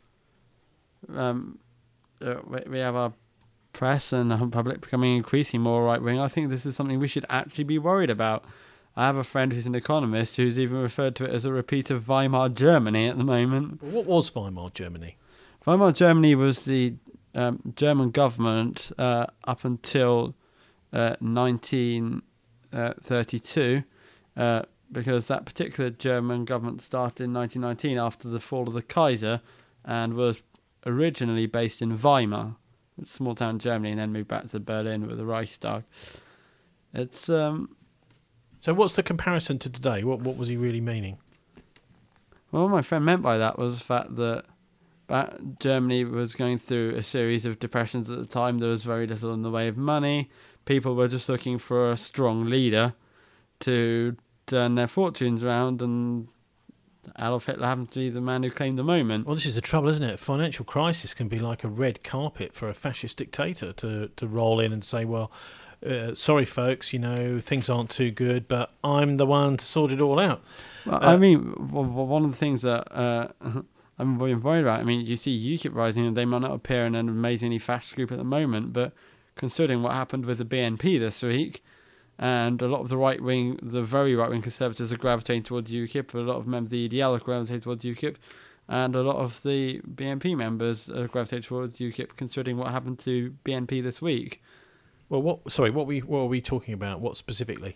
press and the public becoming increasingly more right-wing. I think this is something we should actually be worried about. I have a friend who's an economist who's even referred to it as a repeat of Weimar Germany at the moment. What was Weimar Germany? Weimar Germany was the German government up until 1932, because that particular German government started in 1919 after the fall of the Kaiser and was originally based in Weimar, a small town in Germany, and then moved back to Berlin with the Reichstag. It's So what's the comparison to today? What was he really meaning? Well, what my friend meant by that was the fact that Germany was going through a series of depressions at the time. There was very little in the way of money. People were just looking for a strong leader to turn their fortunes around, and Adolf Hitler happened to be the man who claimed the moment. Well, this is the trouble, isn't it? A financial crisis can be like a red carpet for a fascist dictator to roll in and say, well, sorry, folks, things aren't too good, but I'm the one to sort it all out. Well, I mean, one of the things that I'm worried about, I mean, you see UKIP rising, and they might not appear in an amazingly fascist group at the moment, but considering what happened with the BNP this week, and a lot of the very right-wing conservatives are gravitating towards UKIP, a lot of members of the EDL are gravitating towards UKIP, and a lot of the BNP members are gravitating towards UKIP, considering what happened to BNP this week. Well, what were we talking about? What specifically?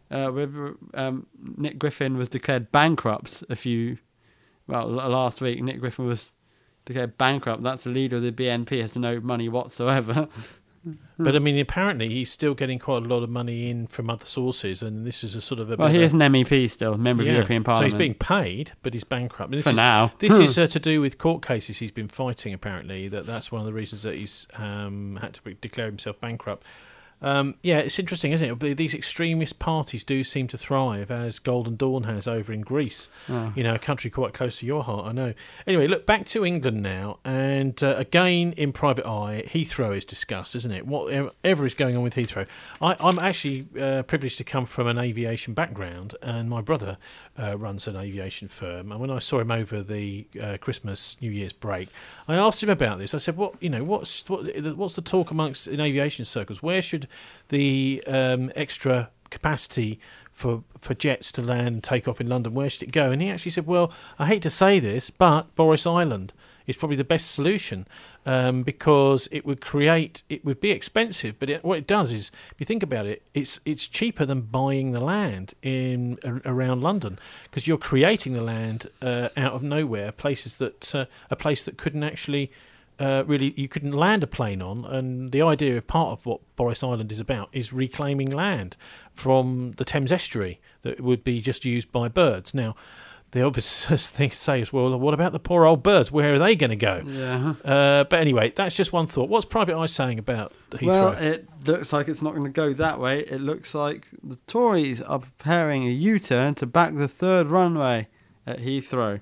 Nick Griffin was declared bankrupt last week. Nick Griffin was declared bankrupt. That's the leader of the BNP, has no money whatsoever. But I mean, apparently he's still getting quite a lot of money in from other sources, and this is a sort of a. Well, he is an MEP still, member of the European Parliament. So he's being paid, but he's bankrupt. Now, this is to do with court cases he's been fighting. Apparently, that's one of the reasons that he's had to declare himself bankrupt. It's interesting, isn't it? These extremist parties do seem to thrive, as Golden Dawn has over in Greece. Oh. A country quite close to your heart, I know. Anyway, look, back to England now, and again, in Private Eye, Heathrow is discussed, isn't it? Whatever is going on with Heathrow. I'm actually privileged to come from an aviation background, and my brother runs an aviation firm, and when I saw him over the Christmas, New Year's break, I asked him about this. I said, what's the talk amongst in aviation circles? Where should the extra capacity for jets to land and take off in London, where should it go? And he actually said, well, I hate to say this, but Boris Island is probably the best solution, because it would be expensive, but what it does is, if you think about it, it's cheaper than buying the land around London, because you're creating the land out of nowhere, a place that couldn't actually really you couldn't land a plane on, and the idea of part of what Boris Island is about is reclaiming land from the Thames estuary that would be just used by birds. Now, the obvious thing to say is, well, what about the poor old birds? Where are they going to go? Yeah. But anyway, that's just one thought. What's Private Eye saying about Heathrow? Well, it looks like it's not going to go that way. It looks like the Tories are preparing a U-turn to back the third runway at Heathrow.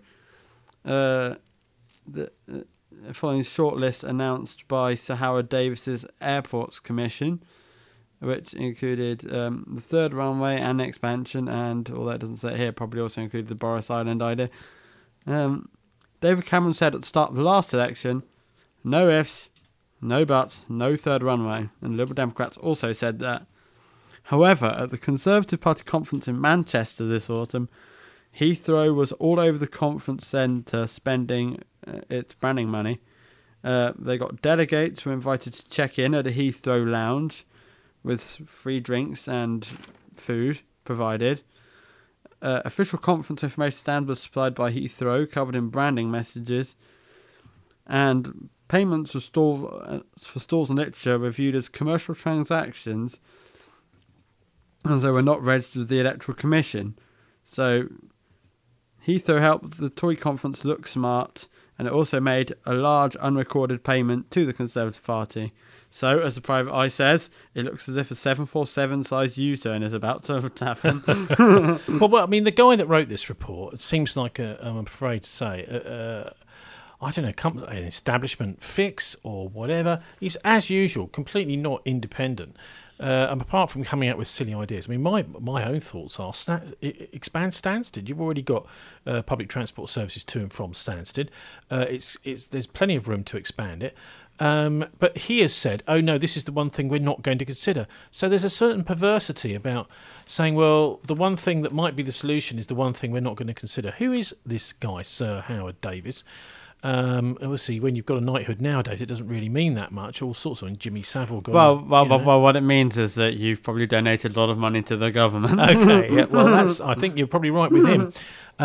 Following a shortlist announced by Sir Howard Davis's Airports Commission, which included the third runway and expansion, and although it doesn't say it here, probably also included the Boris Island idea. David Cameron said at the start of the last election, no ifs, no buts, no third runway, and Liberal Democrats also said that. However, at the Conservative Party conference in Manchester this autumn, Heathrow was all over the conference centre spending its branding money. They got delegates who were invited to check in at a Heathrow lounge with free drinks and food provided. Official conference information stand was supplied by Heathrow, covered in branding messages, and payments for stalls and literature were viewed as commercial transactions, as they were not registered with the Electoral Commission. So Heathrow helped the Tory conference look smart, and it also made a large unrecorded payment to the Conservative Party. So, as the Private Eye says, it looks as if a 747-sized U-turn is about to happen. Well, I mean, the guy that wrote this report, it seems like, I'm afraid to say, I don't know, an establishment fix or whatever. He's, as usual, completely not independent. And apart from coming out with silly ideas, I mean, my own thoughts are expand Stansted. You've already got public transport services to and from Stansted. There's plenty of room to expand it. But he has said, oh no, this is the one thing we're not going to consider. So there's a certain perversity about saying, well, the one thing that might be the solution is the one thing we're not going to consider. Who is this guy, Sir Howard Davis? Obviously, when you've got a knighthood nowadays, it doesn't really mean that much. All sorts of. Jimmy Savile got. Well, what it means is that you've probably donated a lot of money to the government. Okay, yeah. Well, I think you're probably right with him.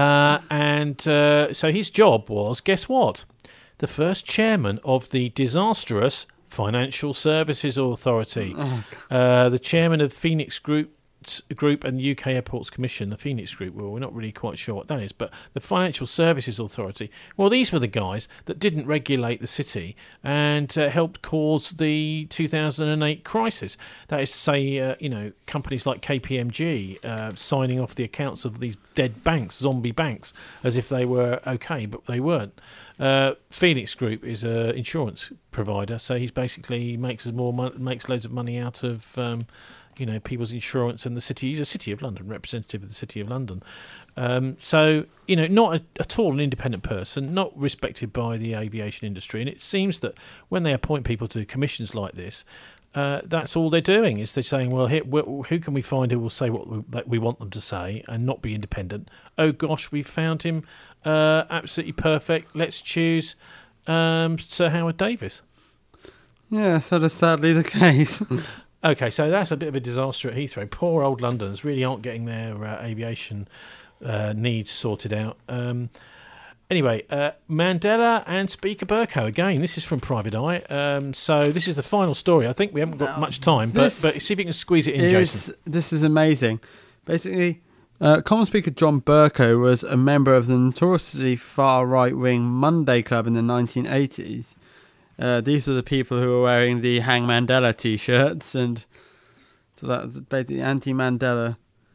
So his job was, guess what? The first chairman of the disastrous Financial Services Authority, the chairman of Phoenix Group and UK Airports Commission, the Phoenix Group. Well, we're not really quite sure what that is, but the Financial Services Authority. Well, these were the guys that didn't regulate the city and helped cause the 2008 crisis. That is to say, companies like KPMG signing off the accounts of these dead banks, zombie banks, as if they were okay, but they weren't. Phoenix Group is an insurance provider, so he's basically makes loads of money out of people's insurance and the city. He's a City of London representative of the City of London. So not at all an independent person, not respected by the aviation industry. And it seems that when they appoint people to commissions like this, that's all they're doing is they're saying, well, who can we find who will say what we want them to say and not be independent? Oh gosh, we've found him absolutely perfect. Let's choose Sir Howard Davis. Yeah, so that's sadly the case. Okay, so that's a bit of a disaster at Heathrow. Poor old Londoners really aren't getting their aviation needs sorted out. Anyway, Mandela and Speaker Bercow again. This is from Private Eye. So this is the final story. I think we haven't got much time, but see if you can squeeze it in, Jason. This is amazing. Basically, Commons Speaker John Bercow was a member of the notoriously far right-wing Monday Club in the 1980s. These were the people who were wearing the Hang Mandela T-shirts, and so that was basically the anti-Mandela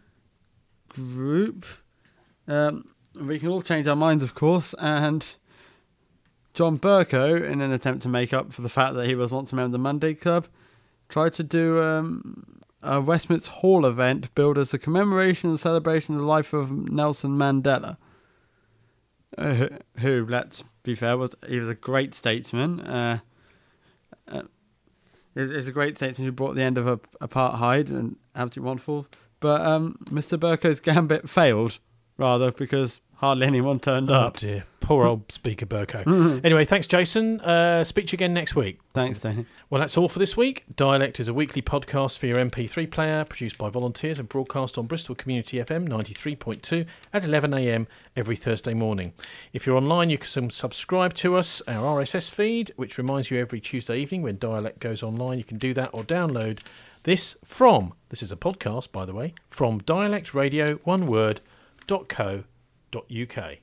group. We can all change our minds, of course, and John Bercow, in an attempt to make up for the fact that he was once a member of the Monday Club, tried to do a Westminster Hall event billed as a commemoration and celebration of the life of Nelson Mandela, who, let's be fair, he was a great statesman. He was a great statesman who brought the end of apartheid, and absolutely wonderful. But Mr. Bercow's gambit failed, rather, because hardly anyone turned Oh up. dear, poor old Speaker Burko. Anyway, thanks, Jason. Speak to you again next week. Thanks, Tony. Well, that's all for this week. Dialect is a weekly podcast for your MP3 player, produced by volunteers and broadcast on Bristol Community FM 93.2 at 11 a.m. every Thursday morning. If you're online, you can subscribe to us, our RSS feed, which reminds you every Tuesday evening when Dialect goes online. You can do that or download this is a podcast, by the way, from dialectradio.co.uk.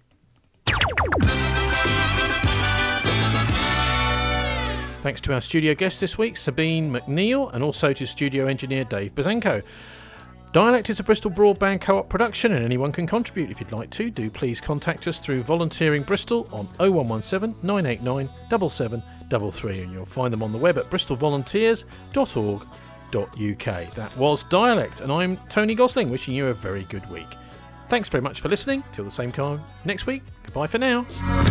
Thanks to our studio guests this week, Sabine McNeil, and also to studio engineer Dave Bazanko. Dialect is a Bristol Broadband Co-op production, and anyone can contribute if you'd like to. Do please contact us through Volunteering Bristol on 0117 989 7733, and you'll find them on the web at bristolvolunteers.org.uk. That was Dialect, and I'm Tony Gosling, wishing you a very good week. Thanks very much for listening. Till the same time next week. Goodbye for now.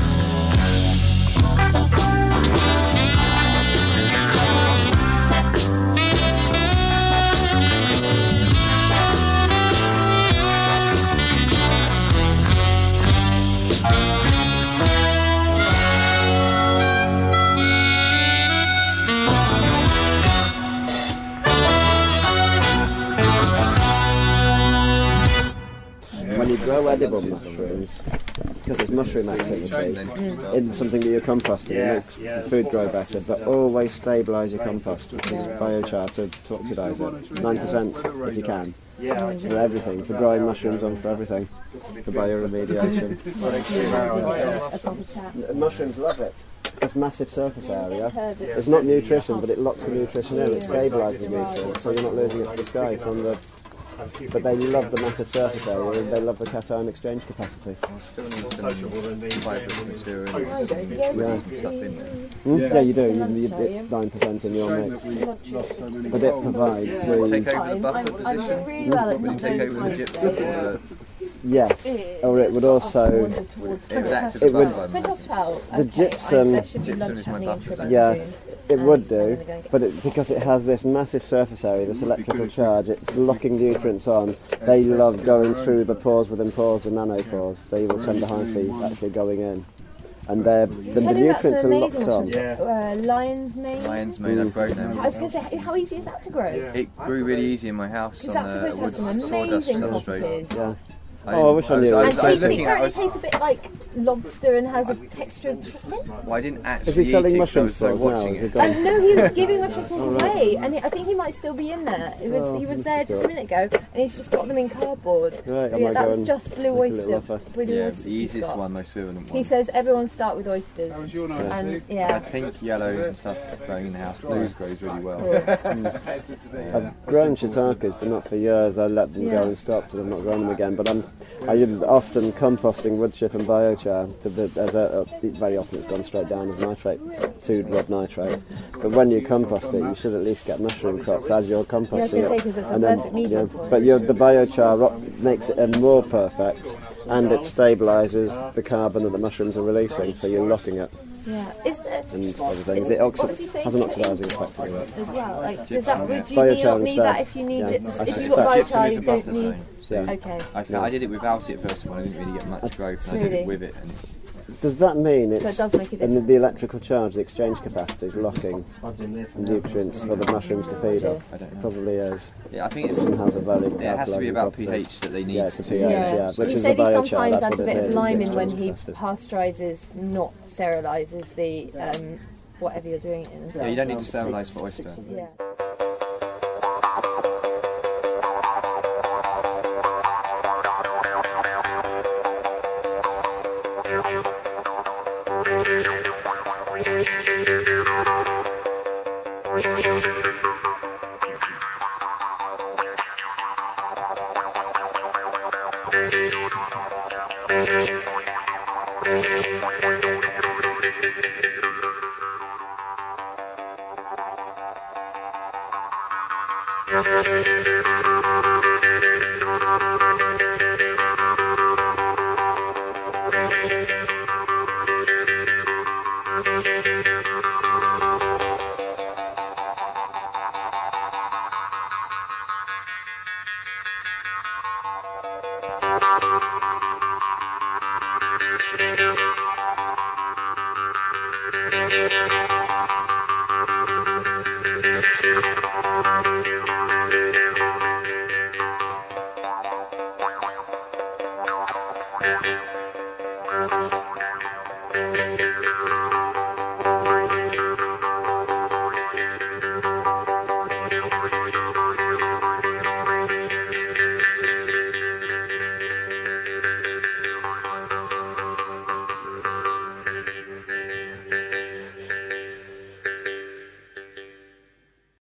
When you grow edible mushrooms, because it's mushroom activity, in something that you're composting, it makes the food grow better, but always stabilise your compost, which is biochar to oxidise it. 9% if you can. For everything, for growing mushrooms on, for everything, for bioremediation. Mushrooms love it. This massive surface area. It's not nutrition, but it locks the nutrition in. It stabilises the nutrients, so you're not losing it to the sky from the. But they love the massive surface area, and they love the cation exchange capacity. Still need some fibrous material and stuff in there. Yeah, you do. It's 9% in your mix. But it provides the. Take over the buffer position? Will you take over the gypsum or the... Yes, or it would also. It would. The gypsum. Gypsum is my buffer zone. Yeah, it would do, but because it has this massive surface area, this electrical charge, it's locking nutrients on. They love going through the pores within pores, the nanopores. They will send the hyphae actually going in. And the nutrients are locked on. Lion's mane. Lion's mane, I've grown them. I was going to say, how easy is that to grow? It grew really easy in my house on a wood sawdust substrate. Yeah. I wish I knew. And it tastes a bit like lobster and has a texture of chicken. Well, I didn't actually. Is he selling mushroom sauce now? watching it. No, he was giving mushroom sauce away, and I think he might still be in there. He was there just a minute ago, and he's just got them in cardboard. Right, so that was just blue oyster. The easiest one, most equivalent one. He says everyone start with oysters. That was your nice. And I had pink, yellow, and stuff growing in the house. Blues grows really well. I've grown shiitakes, but not for years. I let them go and stopped, and I've not grown them again. But I use often composting wood chip and biochar. Very often it's gone straight down as nitrate, 2-rod nitrate. But when you compost it, you should at least get mushroom crops as you're composting I was going to say, because it's a perfect medium for it. But the biochar makes it more perfect, and it stabilises the carbon that the mushrooms are releasing, so you're locking it. Yeah, and other things. It has an oxidising effect to it as well. Like, would you not need that if you need it? If you've got biochar, you don't need. Okay. I did it without it first of all. I didn't really get much growth. I did it with it. Does that mean it's so it does make a in the electrical charge, the exchange capacity is locking nutrients for the mushrooms to feed off? I don't know. Probably is. Yeah, I think it has a very. It has to be about pH that they need. Yeah, it's a pH. Which he is said the he biochar. sometimes adds a bit of lime in when he pasteurises, not sterilises the whatever you're doing it in. Yeah, you don't need to sterilise for oyster. Yeah.